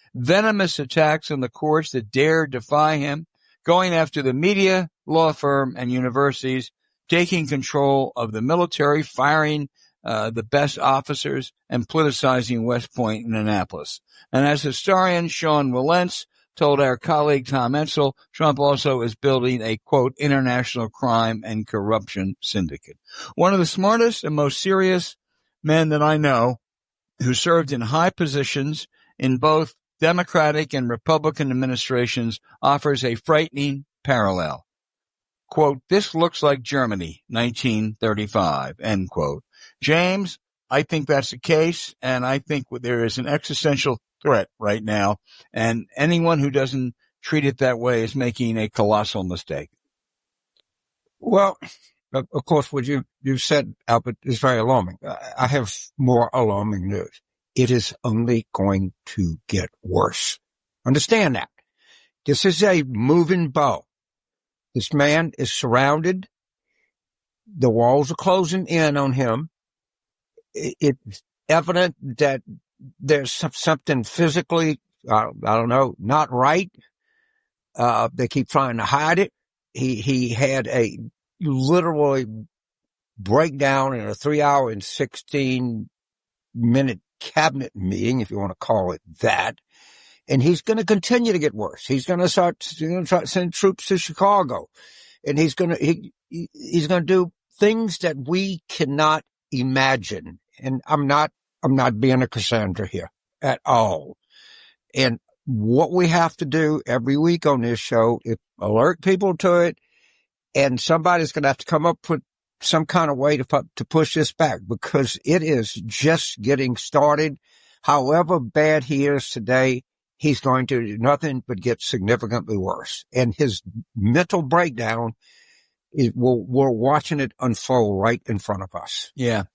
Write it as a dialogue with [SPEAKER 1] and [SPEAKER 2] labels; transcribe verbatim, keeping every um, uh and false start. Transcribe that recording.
[SPEAKER 1] venomous attacks on the courts that dare defy him, going after the media, law firm, and universities, taking control of the military, firing uh, the best officers, and politicizing West Point and Annapolis. And as historian Sean Wilentz told our colleague Tom Etzel, Trump also is building a, quote, international crime and corruption syndicate. One of the smartest and most serious men that I know who served in high positions in both Democratic and Republican administrations offers a frightening parallel. Quote, this looks like Germany, nineteen thirty-five, end quote. James, I think that's the case, and I think there is an existential threat right now, and anyone who doesn't treat it that way is making a colossal mistake.
[SPEAKER 2] Well, of course, what you, you said, Albert, is very alarming. I have more alarming news. It is only going to get worse. Understand that. This is a moving bow. This man is surrounded. The walls are closing in on him. It's evident that there's something physically, uh, I don't know, not right. Uh, they keep trying to hide it. He, he had a literally breakdown in a three hour and sixteen minute cabinet meeting, if you want to call it that. And he's going to continue to get worse. He's going to start, he's going to try to send troops to Chicago, and he's going to, he, he's going to do things that we cannot imagine. And I'm not, I'm not being a Cassandra here at all. And what we have to do every week on this show is alert people to it. And somebody's going to have to come up with some kind of way to, to push this back, because it is just getting started. However bad he is today, he's going to do nothing but get significantly worse. And his mental breakdown is, we're, we're watching it unfold right in front of us.
[SPEAKER 1] Yeah.